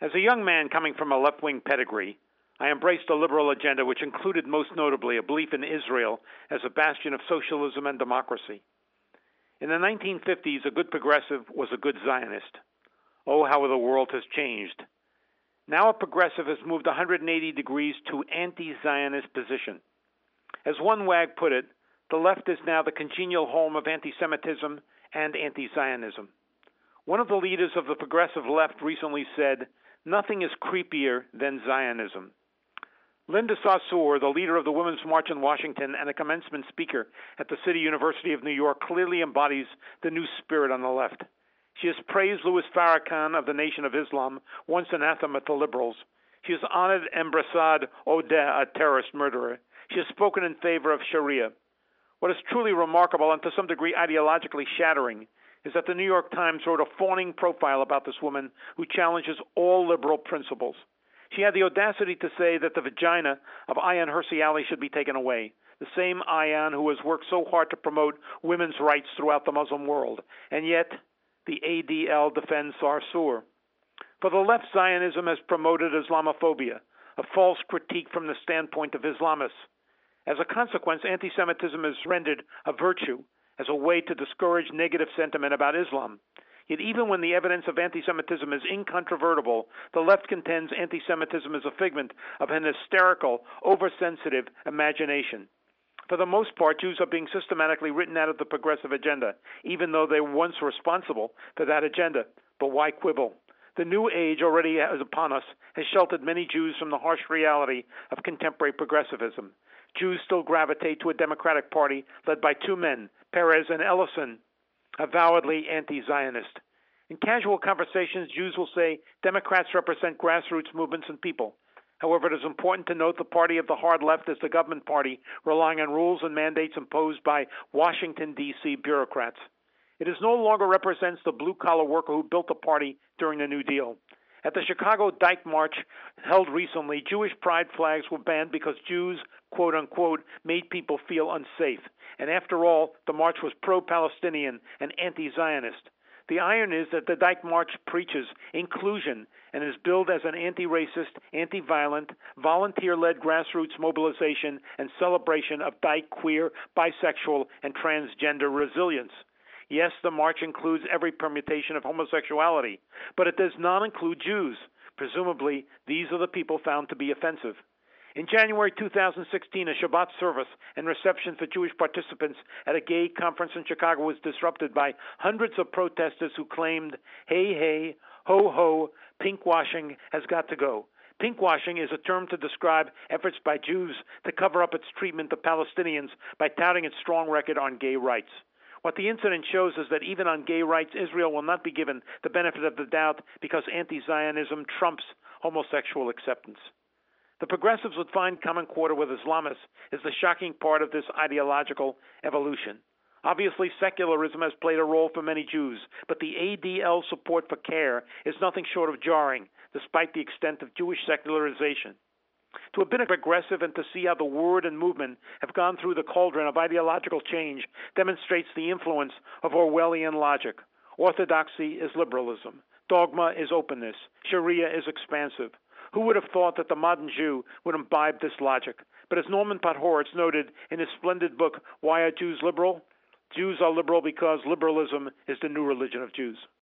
As a young man coming from a left-wing pedigree, I embraced a liberal agenda which included most notably a belief in Israel as a bastion of socialism and democracy. In the 1950s, a good progressive was a good Zionist. Oh, how the world has changed. Now a progressive has moved 180 degrees to anti-Zionist position. As one wag put it, the left is now the congenial home of anti-Semitism and anti-Zionism. One of the leaders of the progressive left recently said, "Nothing is creepier than Zionism." Linda Sarsour, the leader of the Women's March in Washington and a commencement speaker at the City University of New York, clearly embodies the new spirit on the left. She has praised Louis Farrakhan of the Nation of Islam, once anathema to liberals. She has honored Embrassad Odeh, a terrorist murderer. She has spoken in favor of Sharia. What is truly remarkable and to some degree ideologically shattering is that the New York Times wrote a fawning profile about this woman who challenges all liberal principles. She had the audacity to say that the vagina of Ayaan Hirsi Ali should be taken away, the same Ayaan who has worked so hard to promote women's rights throughout the Muslim world. And yet, the ADL defends Sarsour. For the left, Zionism has promoted Islamophobia, a false critique from the standpoint of Islamists. As a consequence, anti-Semitism is rendered a virtue, as a way to discourage negative sentiment about Islam. Yet even when the evidence of anti-Semitism is incontrovertible, the left contends anti-Semitism is a figment of an hysterical, oversensitive imagination. For the most part, Jews are being systematically written out of the progressive agenda, even though they were once responsible for that agenda. But why quibble? The new age already is upon us has sheltered many Jews from the harsh reality of contemporary progressivism. Jews still gravitate to a Democratic Party led by two men, Peres and Ellison, avowedly anti-Zionist. In casual conversations, Jews will say Democrats represent grassroots movements and people. However, it is important to note the party of the hard left is the government party, relying on rules and mandates imposed by Washington, D.C. bureaucrats. It is no longer represents the blue-collar worker who built the party during the New Deal. At the Chicago Dyke March held recently, Jewish pride flags were banned because Jews, quote-unquote, made people feel unsafe. And after all, the march was pro-Palestinian and anti-Zionist. The irony is that the Dyke March preaches inclusion and is billed as an anti-racist, anti-violent, volunteer-led grassroots mobilization and celebration of Dyke queer, bisexual, and transgender resilience. Yes, the march includes every permutation of homosexuality, but it does not include Jews. Presumably, these are the people found to be offensive. In January 2016, a Shabbat service and reception for Jewish participants at a gay conference in Chicago was disrupted by hundreds of protesters who claimed, "Hey, hey, ho, ho, pinkwashing has got to go." Pinkwashing is a term to describe efforts by Jews to cover up its treatment of Palestinians by touting its strong record on gay rights. What the incident shows is that even on gay rights, Israel will not be given the benefit of the doubt because anti-Zionism trumps homosexual acceptance. The progressives would find common quarter with Islamists is the shocking part of this ideological evolution. Obviously, secularism has played a role for many Jews, but the ADL support for CARE is nothing short of jarring, despite the extent of Jewish secularization. To have been a progressive and to see how the word and movement have gone through the cauldron of ideological change demonstrates the influence of Orwellian logic. Orthodoxy is liberalism. Dogma is openness. Sharia is expansive. Who would have thought that the modern Jew would imbibe this logic? But as Norman Podhoretz noted in his splendid book, Why Are Jews Liberal? Jews are liberal because liberalism is the new religion of Jews.